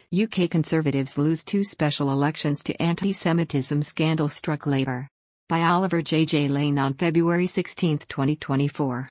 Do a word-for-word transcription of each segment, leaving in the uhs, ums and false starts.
U K Conservatives lose two special elections to anti-Semitism scandal struck Labour. By Oliver J. J. Lane on February sixteenth, twenty twenty-four.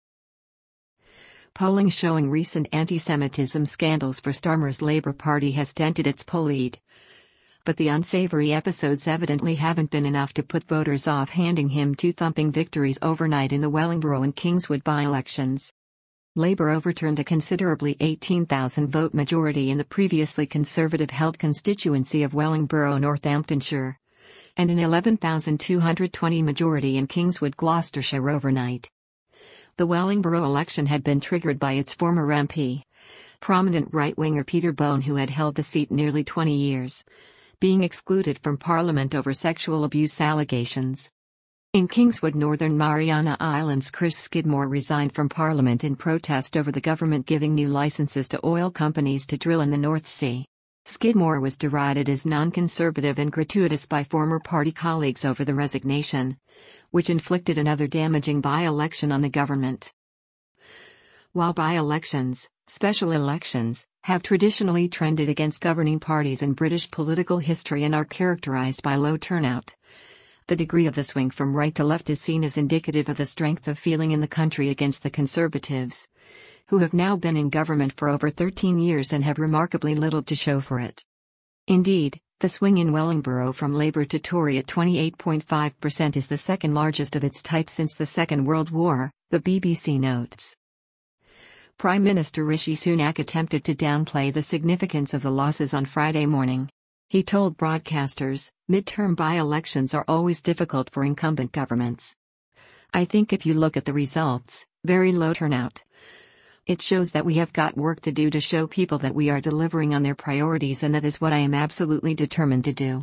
Polling showing recent anti-Semitism scandals for Starmer's Labour Party has dented its poll lead. But the unsavory episodes evidently haven't been enough to put voters off handing him two thumping victories overnight in the Wellingborough and Kingswood by-elections. Labour overturned a considerably eighteen thousand vote majority in the previously Conservative-held constituency of Wellingborough, Northamptonshire, and an eleven thousand two hundred twenty majority in Kingswood, Gloucestershire overnight. The Wellingborough election had been triggered by its former M P, prominent right-winger Peter Bone, who had held the seat nearly twenty years, being excluded from Parliament over sexual abuse allegations. In Kingswood, Northern Mariana Islands, Chris Skidmore resigned from Parliament in protest over the government giving new licenses to oil companies to drill in the North Sea. Skidmore was derided as non-conservative and gratuitous by former party colleagues over the resignation, which inflicted another damaging by-election on the government. While by-elections, special elections, have traditionally trended against governing parties in British political history and are characterised by low turnout, the degree of the swing from right to left is seen as indicative of the strength of feeling in the country against the Conservatives, who have now been in government for over thirteen years and have remarkably little to show for it. Indeed, the swing in Wellingborough from Labour to Tory at twenty-eight point five percent is the second largest of its type since the Second World War, the B B C notes. Prime Minister Rishi Sunak attempted to downplay the significance of the losses on Friday morning. He told broadcasters, "Midterm by-elections are always difficult for incumbent governments. I think if you look at the results, very low turnout. It shows that we have got work to do to show people that we are delivering on their priorities, and that is what I am absolutely determined to do.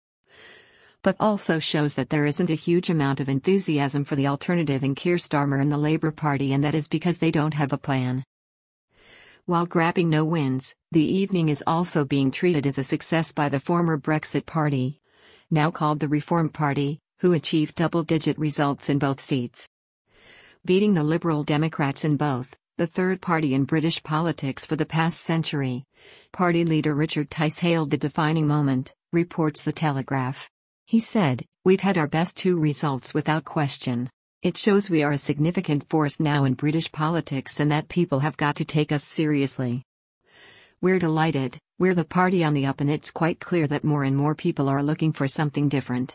But also shows that there isn't a huge amount of enthusiasm for the alternative in Keir Starmer and the Labour Party, and that is because they don't have a plan." While grabbing no wins, the evening is also being treated as a success by the former Brexit Party, now called the Reform Party, who achieved double-digit results in both seats. Beating the Liberal Democrats in both, the third party in British politics for the past century, party leader Richard Tice hailed the defining moment, reports The Telegraph. He said, "We've had our best two results without question. It shows we are a significant force now in British politics and that people have got to take us seriously. We're delighted, we're the party on the up, and it's quite clear that more and more people are looking for something different."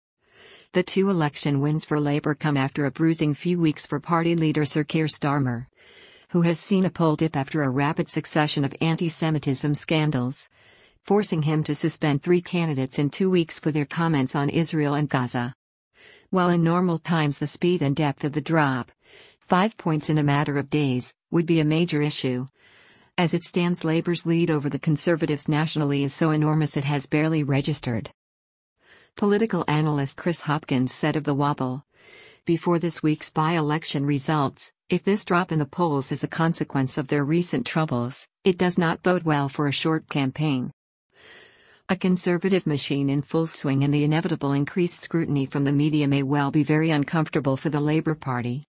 The two election wins for Labour come after a bruising few weeks for party leader Sir Keir Starmer, who has seen a poll dip after a rapid succession of anti-Semitism scandals, forcing him to suspend three candidates in two weeks for their comments on Israel and Gaza. While in normal times the speed and depth of the drop, five points in a matter of days, would be a major issue. As it stands, Labour's lead over the Conservatives nationally is so enormous it has barely registered. Political analyst Chris Hopkins said of the wobble before this week's by-election results, "If this drop in the polls is a consequence of their recent troubles, it does not bode well for a short campaign." A Conservative machine in full swing, and the inevitable increased scrutiny from the media may well be very uncomfortable for the Labour Party.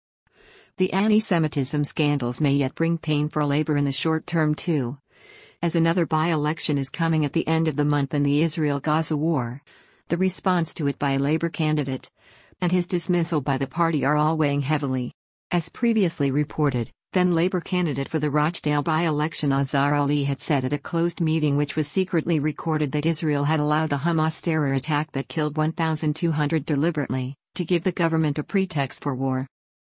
The anti-Semitism scandals may yet bring pain for Labour in the short term too, as another by-election is coming at the end of the month in the Israel-Gaza war. The response to it by a Labour candidate, and his dismissal by the party are all weighing heavily. As previously reported, then Labour candidate for the Rochdale by-election Azhar Ali had said at a closed meeting which was secretly recorded that Israel had allowed the Hamas terror attack that killed one thousand two hundred deliberately, to give the government a pretext for war.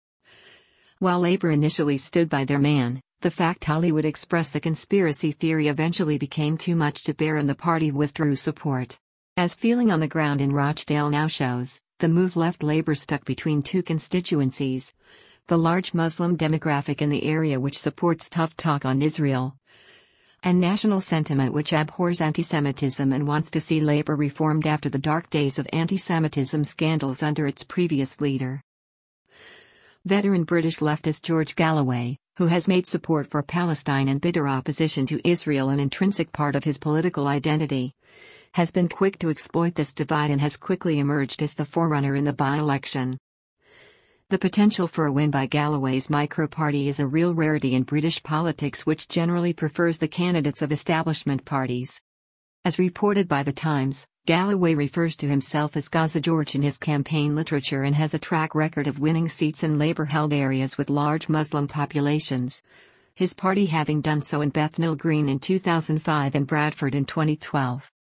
While Labour initially stood by their man, the fact Ali would express the conspiracy theory eventually became too much to bear and the party withdrew support. As feeling on the ground in Rochdale now shows, the move left Labour stuck between two constituencies: the large Muslim demographic in the area which supports tough talk on Israel, and national sentiment which abhors anti-Semitism and wants to see Labour reformed after the dark days of anti-Semitism scandals under its previous leader. Veteran British leftist George Galloway, who has made support for Palestine and bitter opposition to Israel an intrinsic part of his political identity, has been quick to exploit this divide and has quickly emerged as the forerunner in the by-election. The potential for a win by Galloway's micro-party is a real rarity in British politics, which generally prefers the candidates of establishment parties. As reported by The Times, Galloway refers to himself as Gaza George in his campaign literature and has a track record of winning seats in Labour-held areas with large Muslim populations, his party having done so in Bethnal Green in two thousand five and Bradford in twenty twelve.